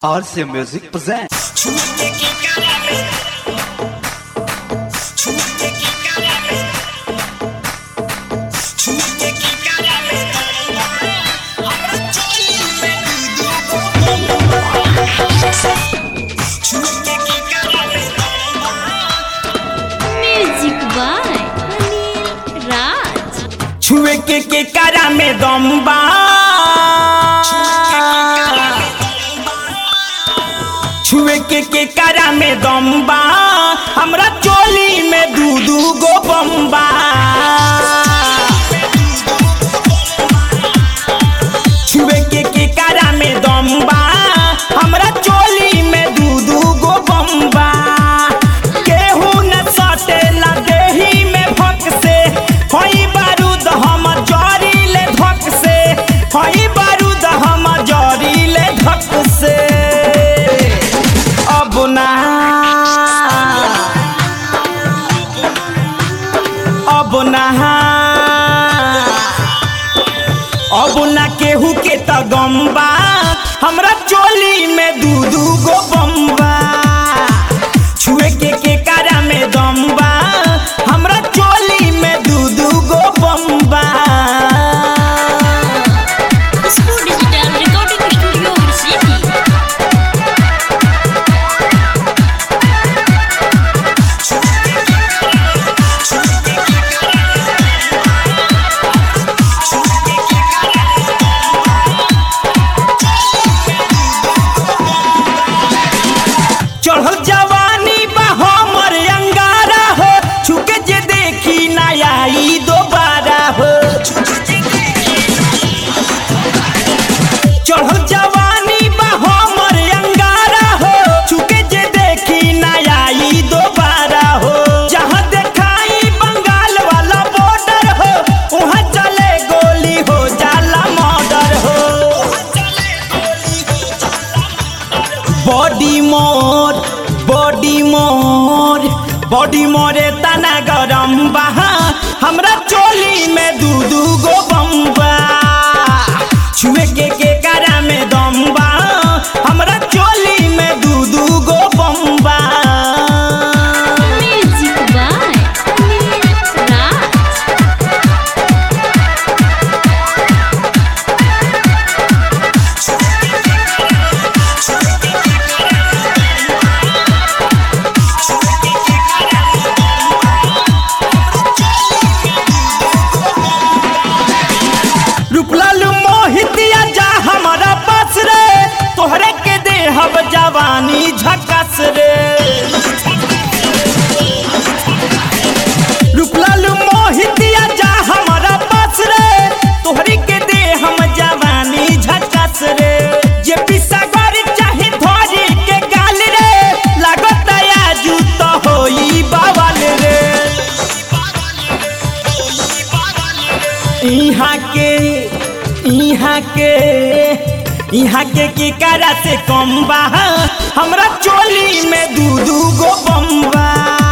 RC Music presents. Music by Anil Raj. छुए के कारा में दम बा, छुए के कारा में दम बा, हमरा चोली में दू गो बम्बा। छुए के कारा में दम बा, हमरा चोली में दू गो बम्बा। केहू न सटेला देही में भक से, होई बारूद हम जरी ले धक से, होई बारूद हम जरी ले धक से। अब ना केहू के त गम्बा, हमरा चोली में दू गो बम्बा। छुए के कारा में दम्बा, हमरा चोली में दू गो बम्बा। Khushboo digital recording studio city. चढ़ल जवानी बा हमर अंगारा हो, छुके जे देखी ना आई दोबारा हो। चढ़ल जवानी बा हमर अंगारा हो, छुके जे देखी ना आई दोबारा हो। जहाँ देखाई बंगाल वाला बॉर्डर हो, वहाँ चले गोली हो जाला मर्डर हो। बॉडी मोरे तना गरम बा, हमरा चोली में दू गो बम्बा। छुए के कारा में दम बा, हमरा चोली में दू गो बम्बा। Music by Anil Raj. रूपलाल मोहितिया जा हमारा पास रे, तोहरे के देहब जवानी झकस रे। रूपलाल मोहितिया जा हमारा पास रे, तोहरे के देहम जवानी झकस रे। जे पिसागर चाहे धोरी के गाल रे, लागत आजू तो होई बावल रे। इहाँ के कारा से कम बा, हमरा चोली में दू गो बम्बा।